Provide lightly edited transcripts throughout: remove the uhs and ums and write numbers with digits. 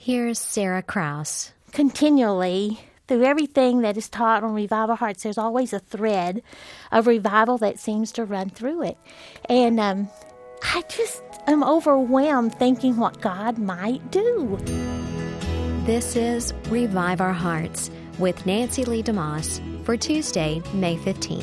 Here's Sarah Krause. Continually, through everything that is taught on Revive Our Hearts, there's always a thread of revival that seems to run through it. And I just am overwhelmed thinking what God might do. This is Revive Our Hearts with Nancy Lee DeMoss for Tuesday, May 15th.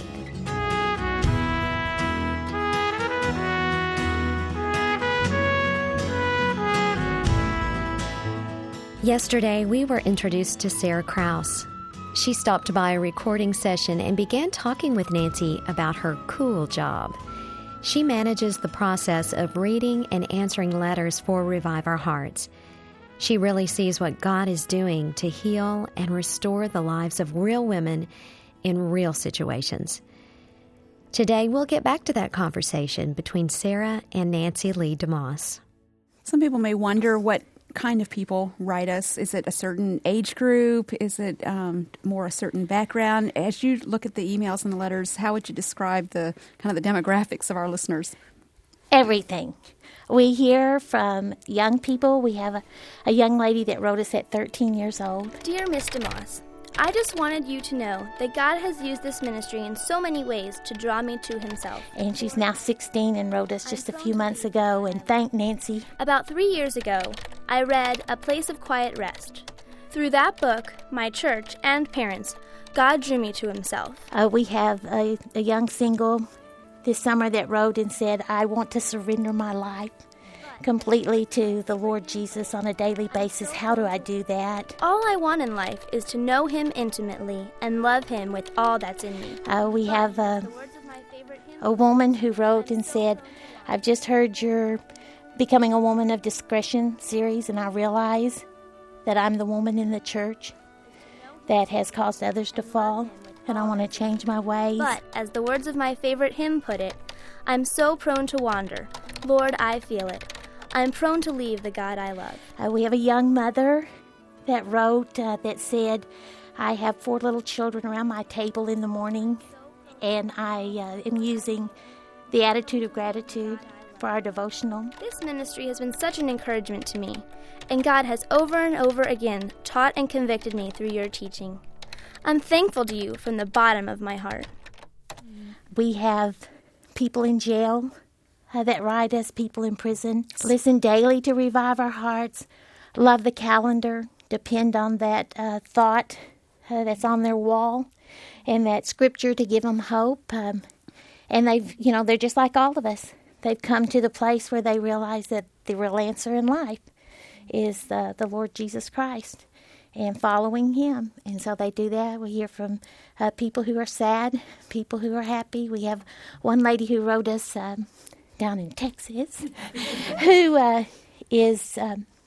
Yesterday, we were introduced to Sarah Krause. She stopped by a recording session and began talking with Nancy about her cool job. She manages the process of reading and answering letters for Revive Our Hearts. She really sees what God is doing to heal and restore the lives of real women in real situations. Today, we'll get back to that conversation between Sarah and Nancy Lee DeMoss. Some people may wonder what kind of people write us. Is it a certain age group? Is it more a certain background? As you look at the emails and the letters, how would you describe the kind of the demographics of our listeners? Everything. We hear from young people. We have a young lady that wrote us at 13 years old. Dear Miss DeMoss, I just wanted you to know that God has used this ministry in so many ways to draw me to Himself. And she's now 16 and wrote us just a few months ago, and thank Nancy. About 3 years ago, I read A Place of Quiet Rest. Through that book, my church and parents, God drew me to Himself. We have a young single this summer that wrote and said, I want to surrender my life completely to the Lord Jesus on a daily basis. How do I do that? All I want in life is to know Him intimately and love Him with all that's in me. We have a woman who wrote and said, I've just heard your Becoming a Woman of Discretion series, and I realize that I'm the woman in the church that has caused others to fall, and I want to change my ways. But, as the words of my favorite hymn put it, I'm so prone to wander. Lord, I feel it. I'm prone to leave the God I love. We have a young mother that wrote that said, I have 4 little children around my table in the morning, and I am using the attitude of gratitude for our devotional. This ministry has been such an encouragement to me, and God has over and over again taught and convicted me through your teaching. I'm thankful to you from the bottom of my heart. We have people in jail that write us, people in prison. Listen daily to Revive Our Hearts. Love the calendar. Depend on that thought that's on their wall and that scripture to give them hope. And they're just like all of us. They've come to the place where they realize that the real answer in life is the Lord Jesus Christ and following Him. And so they do that. We hear from people who are sad, people who are happy. We have one lady who wrote us down in Texas who is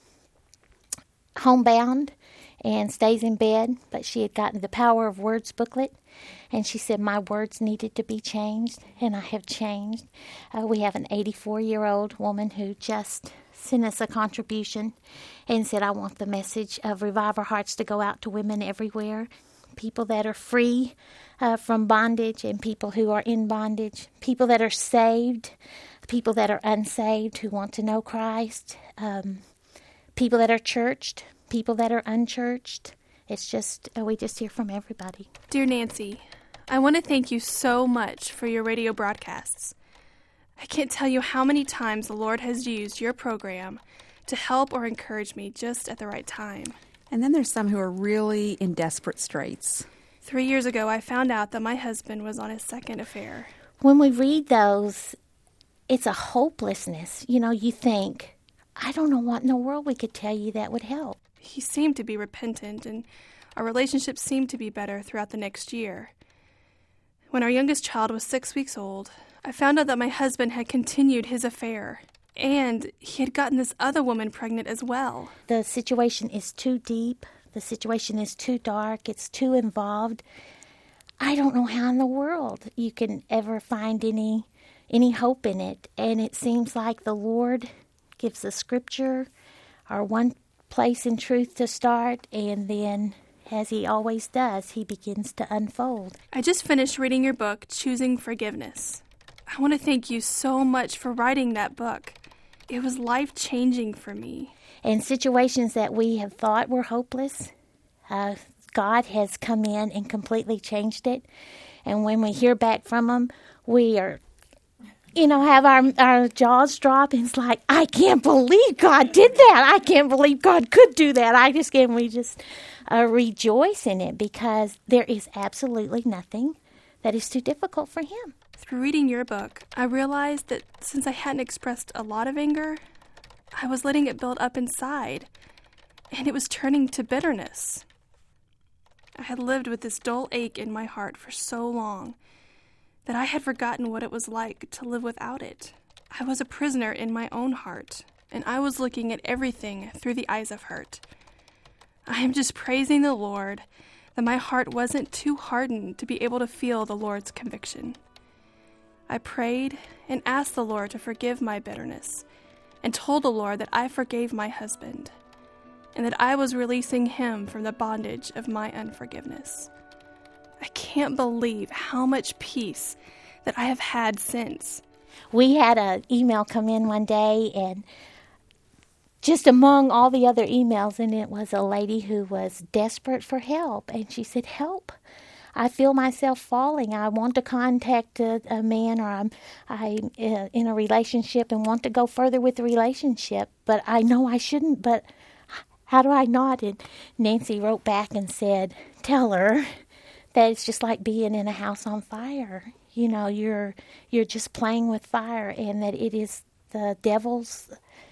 homebound and stays in bed, but she had gotten the Power of Words booklet, and she said, my words needed to be changed, and I have changed. We have an 84-year-old woman who just sent us a contribution and said, I want the message of Revive Our Hearts to go out to women everywhere, people that are free from bondage and people who are in bondage, people that are saved, people that are unsaved who want to know Christ, people that are churched, people that are unchurched. It's just, we just hear from everybody. Dear Nancy, I want to thank you so much for your radio broadcasts. I can't tell you how many times the Lord has used your program to help or encourage me just at the right time. And then there's some who are really in desperate straits. 3 years ago, I found out that my husband was on his second affair. When we read those, it's a hopelessness. You think, I don't know what in the world we could tell you that would help. He seemed to be repentant, and our relationship seemed to be better throughout the next year. When our youngest child was 6 weeks old, I found out that my husband had continued his affair, and he had gotten this other woman pregnant as well. The situation is too deep. The situation is too dark. It's too involved. I don't know how in the world you can ever find any hope in it. And it seems like the Lord gives the scripture or one place in truth to start, and then, as He always does, He begins to unfold. I just finished reading your book, Choosing Forgiveness. I want to thank you so much for writing that book. It was life-changing for me. And situations that we have thought were hopeless, God has come in and completely changed it. And when we hear back from Him, we are, have our jaws drop. And it's like, I can't believe God did that. I can't believe God could do that. We just rejoice in it, because there is absolutely nothing that is too difficult for Him. Through reading your book, I realized that since I hadn't expressed a lot of anger, I was letting it build up inside, and it was turning to bitterness. I had lived with this dull ache in my heart for so long that I had forgotten what it was like to live without it. I was a prisoner in my own heart, and I was looking at everything through the eyes of hurt. I am just praising the Lord that my heart wasn't too hardened to be able to feel the Lord's conviction. I prayed and asked the Lord to forgive my bitterness, and told the Lord that I forgave my husband, and that I was releasing him from the bondage of my unforgiveness. I can't believe how much peace that I have had since. We had an email come in one day, and just among all the other emails, and it was a lady who was desperate for help, and she said, "Help. I feel myself falling. I want to contact a man, or I'm in a relationship and want to go further with the relationship, but I know I shouldn't, but how do I not?" And Nancy wrote back and said, "Tell her that it's just like being in a house on fire. You're just playing with fire, and that it is the devil's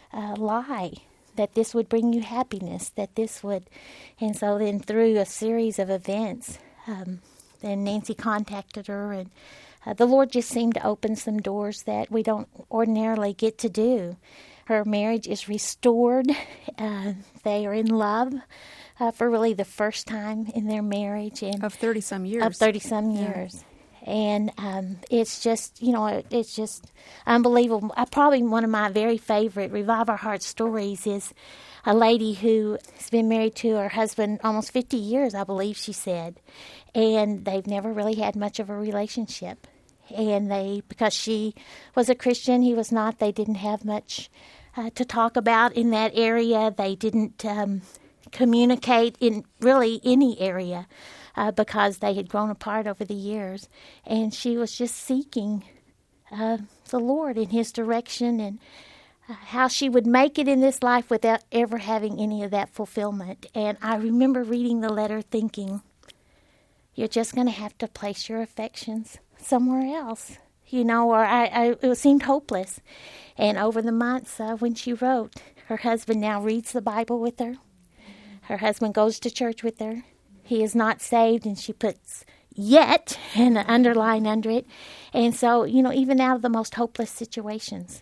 lie that this would bring you happiness, that this would." And so then through a series of events, then Nancy contacted her, and the Lord just seemed to open some doors that we don't ordinarily get to do. Her marriage is restored. They are in love for really the first time in their marriage. And of 30-some years. Of 30-some years. And it's just, it's just unbelievable. Probably one of my very favorite Revive Our Hearts stories is a lady who has been married to her husband almost 50 years, I believe she said. And they've never really had much of a relationship. And because she was a Christian, he was not, they didn't have much to talk about in that area. They didn't communicate in really any area because they had grown apart over the years. And she was just seeking the Lord in His direction, and how she would make it in this life without ever having any of that fulfillment. And I remember reading the letter thinking, you're just going to have to place your affections somewhere else, or it seemed hopeless. And over the months when she wrote, her husband now reads the Bible with her. Her husband goes to church with her. He is not saved, and she puts "yet" and an underline under it. And so, even out of the most hopeless situations,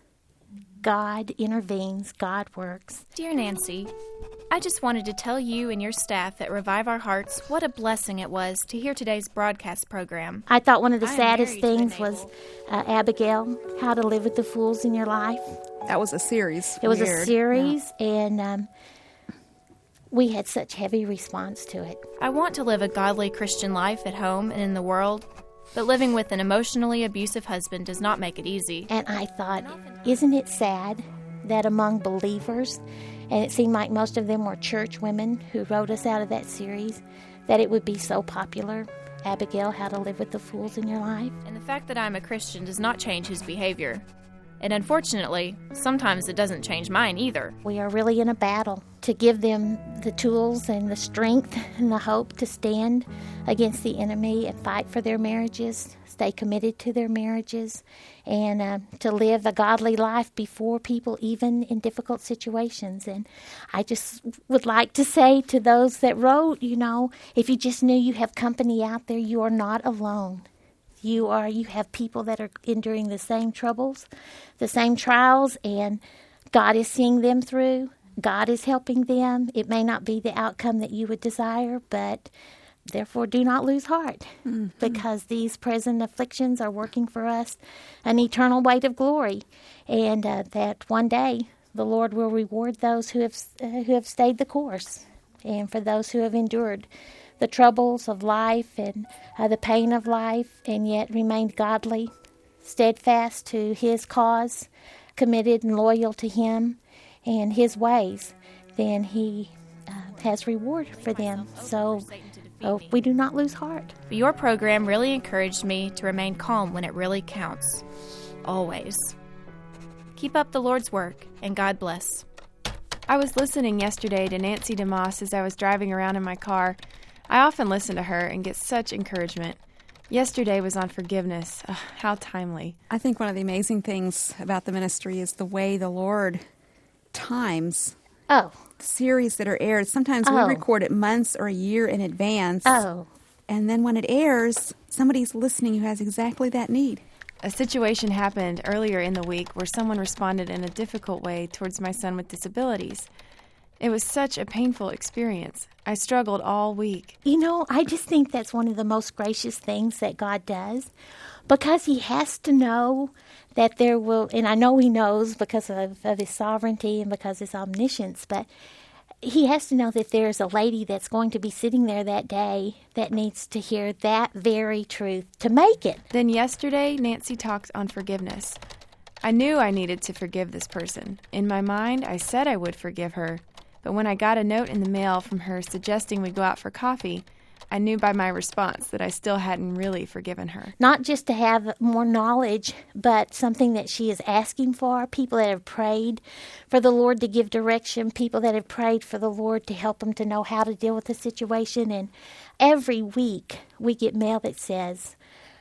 God intervenes, God works. Dear Nancy, I just wanted to tell you and your staff at Revive Our Hearts what a blessing it was to hear today's broadcast program. I thought one of the saddest things was Abigail, How to Live with the Fools in Your Life. That was a series. It was a series, and we had such heavy response to it. I want to live a godly Christian life at home and in the world, but living with an emotionally abusive husband does not make it easy. And I thought, isn't it sad that among believers, and it seemed like most of them were church women who wrote us out of that series, that it would be so popular, Abigail, How to Live with the Fools in Your Life. And the fact that I'm a Christian does not change his behavior. And unfortunately, sometimes it doesn't change mine either. We are really in a battle to give them the tools and the strength and the hope to stand against the enemy and fight for their marriages, stay committed to their marriages, and to live a godly life before people, even in difficult situations. And I just would like to say to those that wrote, if you just knew you have company out there, you are not alone. You have people that are enduring the same troubles, the same trials, and God is seeing them through. God is helping them. It may not be the outcome that you would desire, but therefore do not lose heart, because these present afflictions are working for us an eternal weight of glory, and that one day the Lord will reward those who have stayed the course, and for those who have endured the troubles of life and the pain of life, and yet remained godly, steadfast to His cause. committed and loyal to Him and His ways, then He has reward for them. So we do not lose heart. Your program really encouraged me to remain calm when it really counts. Always. Keep up the Lord's work, and God bless. I was listening yesterday to Nancy DeMoss as I was driving around in my car. I often listen to her and get such encouragement. Yesterday was on forgiveness. How timely. I think one of the amazing things about the ministry is the way the Lord times the series that are aired. Sometimes we record it months or a year in advance. And then when it airs, somebody's listening who has exactly that need. A situation happened earlier in the week where someone responded in a difficult way towards my son with disabilities. It was such a painful experience. I struggled all week. You know, I just think that's one of the most gracious things that God does, because He has to know that there will, and I know He knows because of His sovereignty and because of His omniscience, but He has to know that there's a lady that's going to be sitting there that day that needs to hear that very truth to make it. Then yesterday, Nancy talked on forgiveness. I knew I needed to forgive this person. In my mind, I said I would forgive her. But when I got a note in the mail from her suggesting we go out for coffee, I knew by my response that I still hadn't really forgiven her. Not just to have more knowledge, but something that she is asking for. People that have prayed for the Lord to give direction. People that have prayed for the Lord to help them to know how to deal with the situation. And every week we get mail that says,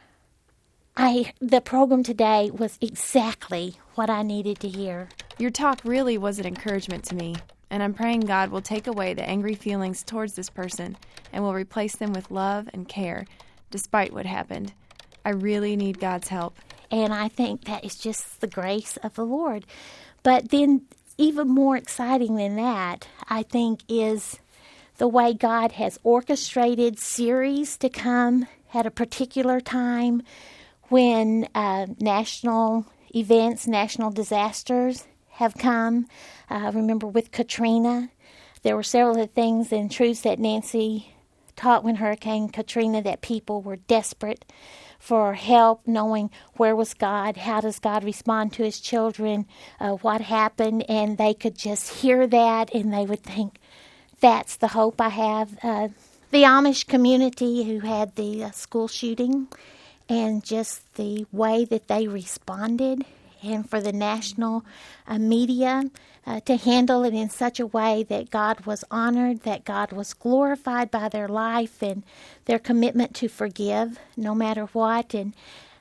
the program today was exactly what I needed to hear. Your talk really was an encouragement to me. And I'm praying God will take away the angry feelings towards this person and will replace them with love and care, despite what happened. I really need God's help. And I think that is just the grace of the Lord. But then even more exciting than that, I think, is the way God has orchestrated series to come at a particular time when national events, national disasters have come. Remember with Katrina, there were several of the things and truths that Nancy taught when Hurricane Katrina, that people were desperate for help, knowing where was God, how does God respond to His children, what happened, and they could just hear that and they would think, that's the hope I have. The Amish community who had the school shooting, and just the way that they responded, and for the national media to handle it in such a way that God was honored, that God was glorified by their life and their commitment to forgive no matter what. And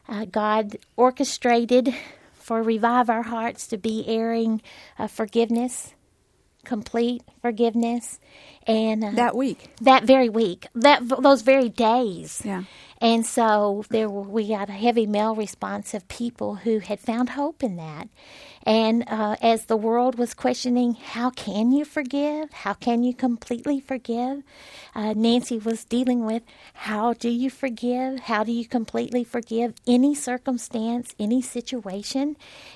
God orchestrated for Revive Our Hearts to be airing forgiveness, complete forgiveness. And that week. That very week. Those very days. Yeah. And so we got a heavy mail response of people who had found hope in that. And as the world was questioning, how can you forgive? How can you completely forgive? Nancy was dealing with, how do you forgive? How do you completely forgive any circumstance, any situation?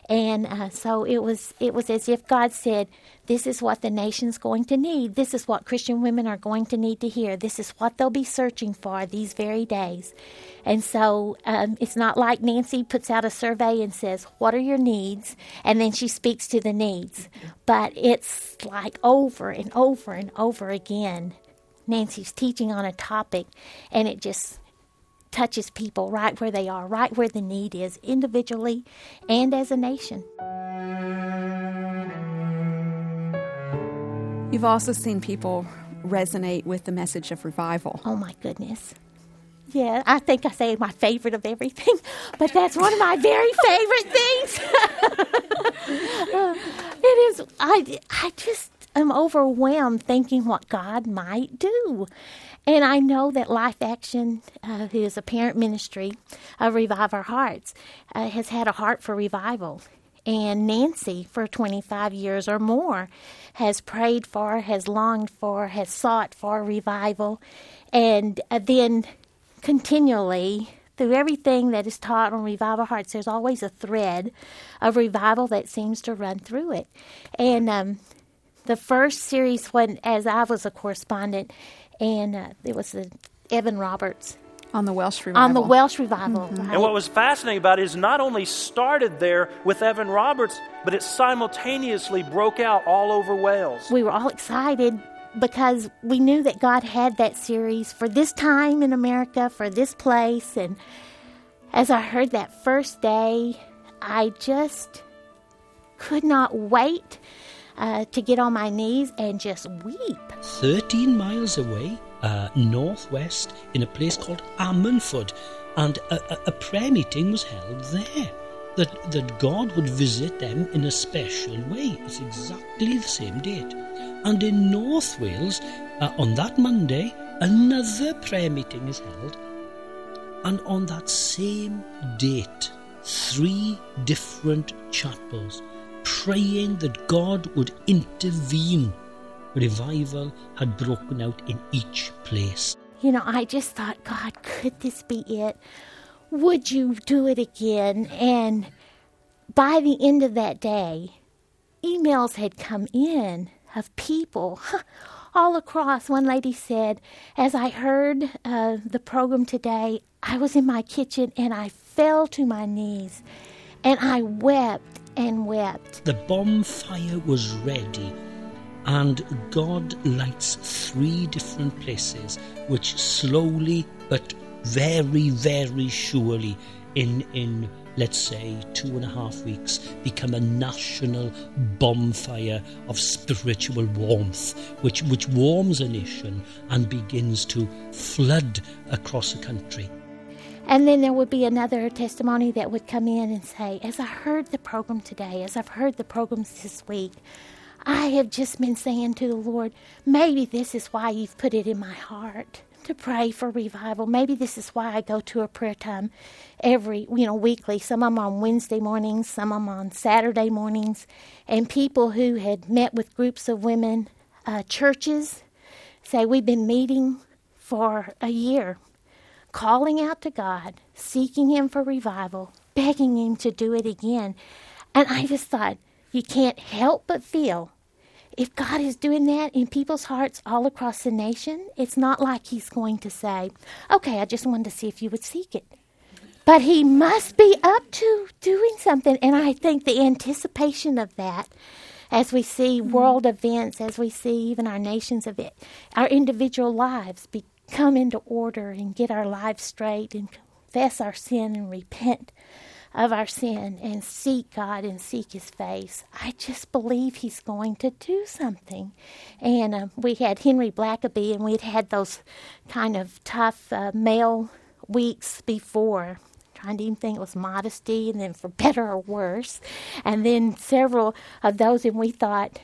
And so it was as if God said, this is what the nation's going to need. This is what Christian women are going to need to hear. This is what they'll be searching for these very days. And so it's not like Nancy puts out a survey and says, what are your needs? And then she speaks to the needs. But it's like over and over and over again, Nancy's teaching on a topic, and it just touches people right where they are, right where the need is, individually and as a nation. You've also seen people resonate with the message of revival. Oh, my goodness. Yeah, I think I say my favorite of everything, but that's one of my very favorite things. It is. I just am overwhelmed thinking what God might do. And I know that Life Action, who is a parent ministry of Revive Our Hearts, has had a heart for revival. And Nancy, for 25 years or more, has prayed for, has longed for, has sought for revival. And then continually, through everything that is taught on Revive Our Hearts, there's always a thread of revival that seems to run through it. And the first series, as I was a correspondent, and it was Evan Roberts. On the Welsh Revival. On the Welsh Revival, right. And what was fascinating about it is not only started there with Evan Roberts, but it simultaneously broke out all over Wales. We were all excited because we knew that God had that series for this time in America, for this place. And as I heard that first day, I just could not wait to get on my knees and just weep. 13 miles away, northwest, in a place called Ammanford, and a prayer meeting was held there. That God would visit them in a special way. It's exactly the same date. And in North Wales, on that Monday, another prayer meeting is held. And on that same date, 3 different chapels praying that God would intervene. Revival had broken out in each place. You know, I just thought, God, could this be it? Would you do it again? And by the end of that day, emails had come in of people all across. One lady said, as I heard the program today, I was in my kitchen and I fell to my knees and I wept and wept. The bonfire was ready, and God lights 3 different places, which slowly but very, very surely in let's say 2.5 weeks become a national bonfire of spiritual warmth, which warms a nation and begins to flood across a country. And then there would be another testimony that would come in and say, as I heard the program today, as I've heard the programs this week, I have just been saying to the Lord, maybe this is why you've put it in my heart to pray for revival. Maybe this is why I go to a prayer time weekly. Some of them on Wednesday mornings, some of them on Saturday mornings. And people who had met with groups of women, churches, say, we've been meeting for a year, calling out to God, seeking Him for revival, begging Him to do it again. And I just thought, you can't help but feel, if God is doing that in people's hearts all across the nation, it's not like He's going to say, okay, I just wanted to see if you would seek it. But He must be up to doing something. And I think the anticipation of that, as we see world events, as we see even our nation's event, our individual lives come into order and get our lives straight and confess our sin and repent of our sin and seek God and seek His face. I just believe He's going to do something. And we had Henry Blackaby, and we'd had those kind of tough male weeks before, trying to even think it was modesty, and then for better or worse. And then several of those, and we thought,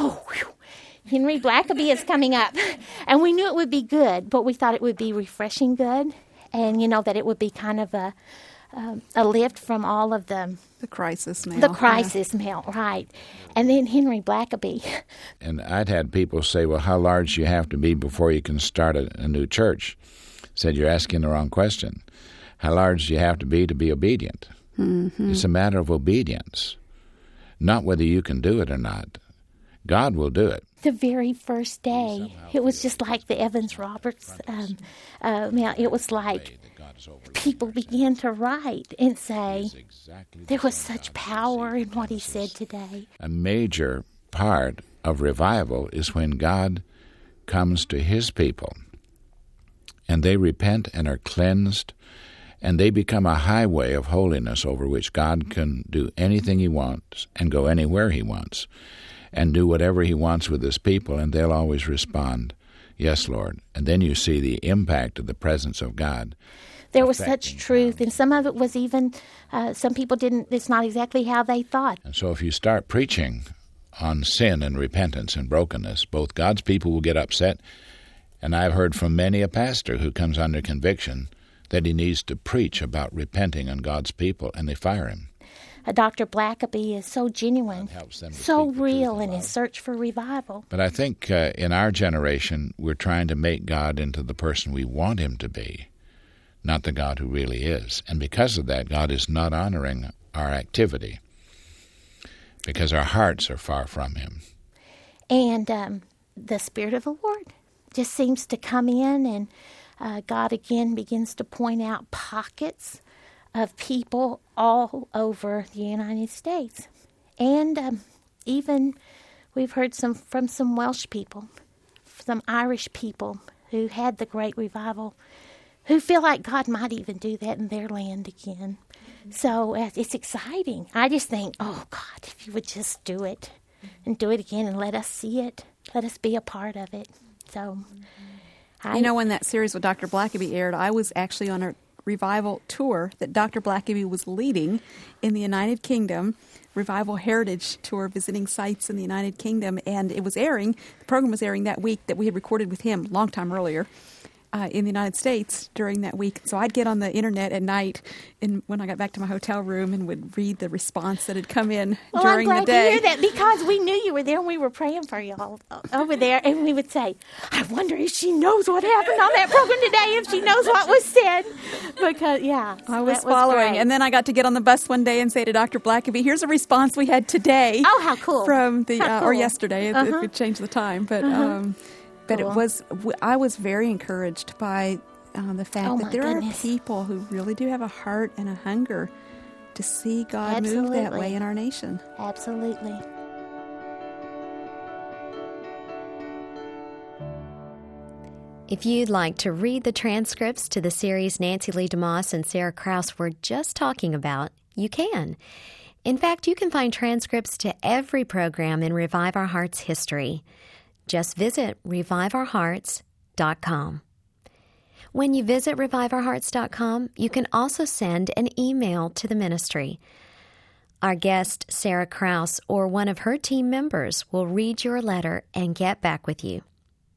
Henry Blackaby is coming up. And we knew it would be good, but we thought it would be refreshing good, and, that it would be kind of a lift from all of the crisis mail. The crisis mail, right. And then Henry Blackaby. And I'd had people say, well, how large do you have to be before you can start a new church? Said, you're asking the wrong question. How large do you have to be obedient? Mm-hmm. It's a matter of obedience, not whether you can do it or not. God will do it. The very first day, it was just like the Evans Roberts. It was like people began to write and say, there was such power in what he said today. A major part of revival is when God comes to His people and they repent and are cleansed, and they become a highway of holiness over which God can do anything He wants and go anywhere He wants and do whatever He wants with His people, and they'll always respond, yes, Lord. And then you see the impact of the presence of God. There was such truth, and some of it was even, some people didn't, it's not exactly how they thought. And so if you start preaching on sin and repentance and brokenness, both God's people will get upset, and I've heard from many a pastor who comes under conviction that he needs to preach about repenting on God's people, and they fire him. Dr. Blackaby is so genuine, so real in his search for revival. But I think in our generation, we're trying to make God into the person we want Him to be, not the God who really is. And because of that, God is not honoring our activity because our hearts are far from Him. And the Spirit of the Lord just seems to come in, and God again begins to point out pockets of people all over the United States. And even we've heard from some Welsh people, some Irish people who had the great revival, who feel like God might even do that in their land again. So it's exciting. I just think, oh, God, if you would just do it and do it again and let us see it, let us be a part of it. So, when that series with Dr. Blackaby aired, I was actually on a revival tour that Dr. Blackaby was leading in the United Kingdom, Revival Heritage Tour, visiting sites in the United Kingdom, and the program was airing that week that we had recorded with him a long time earlier in the United States during that week. So I'd get on the internet at night when I got back to my hotel room and would read the response that had come in during the day. I'm glad to hear that, because we knew you were there and we were praying for you all over there, and we would say, I wonder if she knows what happened on that program today, if she knows what was said. Because, I was following. Great. And then I got to get on the bus one day and say to Dr. Blackaby, here's a response we had today. Oh, how cool. From the, cool. Or yesterday, if we changed the time. But cool. I was very encouraged by the fact that there are people who really do have a heart and a hunger to see God move that way in our nation. Absolutely. If you'd like to read the transcripts to the series Nancy Lee DeMoss and Sarah Krause were just talking about, you can. In fact, you can find transcripts to every program in Revive Our Hearts history. Just visit reviveourhearts.com. When you visit reviveourhearts.com, you can also send an email to the ministry. Our guest, Sarah Krause, or one of her team members will read your letter and get back with you.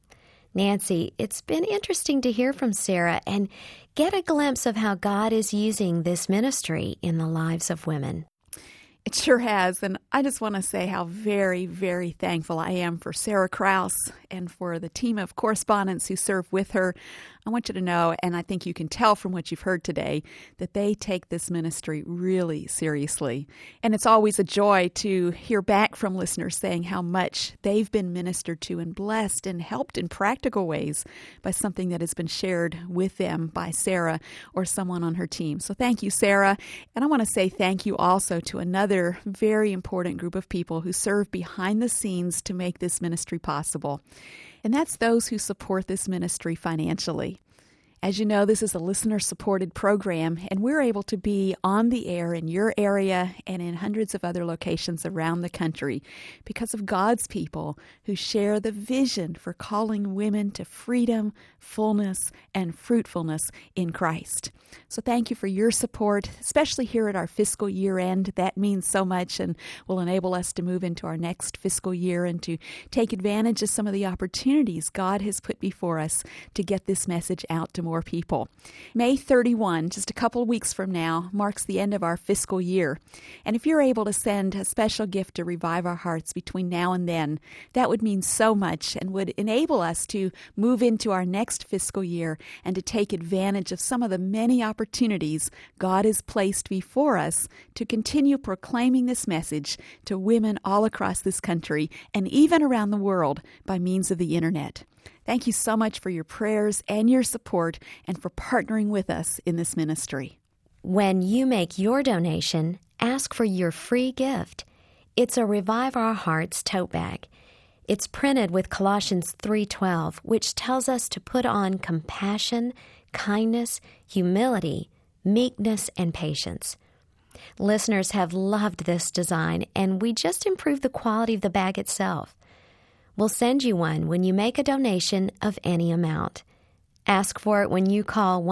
Nancy, it's been interesting to hear from Sarah and get a glimpse of how God is using this ministry in the lives of women. It sure has, and I just want to say how very, very thankful I am for Sarah Krause and for the team of correspondents who serve with her. I want you to know, and I think you can tell from what you've heard today, that they take this ministry really seriously. And it's always a joy to hear back from listeners saying how much they've been ministered to and blessed and helped in practical ways by something that has been shared with them by Sarah or someone on her team. So thank you, Sarah. And I want to say thank you also to another very important group of people who serve behind the scenes to make this ministry possible. And that's those who support this ministry financially. As you know, this is a listener-supported program, and we're able to be on the air in your area and in hundreds of other locations around the country because of God's people who share the vision for calling women to freedom, fullness, and fruitfulness in Christ. So thank you for your support, especially here at our fiscal year end. That means so much and will enable us to move into our next fiscal year and to take advantage of some of the opportunities God has put before us to get this message out to more people. May 31, just a couple of weeks from now, marks the end of our fiscal year. And if you're able to send a special gift to Revive Our Hearts between now and then, that would mean so much and would enable us to move into our next fiscal year and to take advantage of some of the many opportunities God has placed before us to continue proclaiming this message to women all across this country and even around the world by means of the internet. Thank you so much for your prayers and your support and for partnering with us in this ministry. When you make your donation, ask for your free gift. It's a Revive Our Hearts tote bag. It's printed with Colossians 3:12, which tells us to put on compassion, kindness, humility, meekness, and patience. Listeners have loved this design, and we just improved the quality of the bag itself. We'll send you one when you make a donation of any amount. Ask for it when you call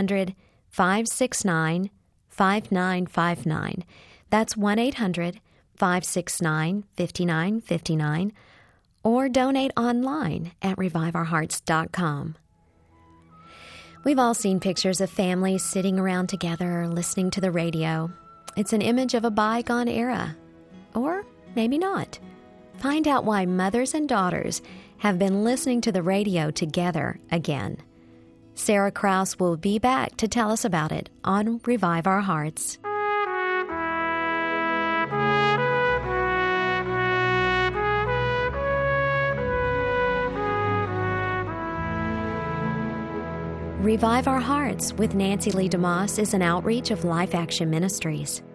1-800-569-5959. That's 1-800-569-5959. Or donate online at reviveourhearts.com. We've all seen pictures of families sitting around together, listening to the radio. It's an image of a bygone era. Or maybe not. Find out why mothers and daughters have been listening to the radio together again. Sarah Krause will be back to tell us about it on Revive Our Hearts. Revive Our Hearts with Nancy Lee DeMoss is an outreach of Life Action Ministries.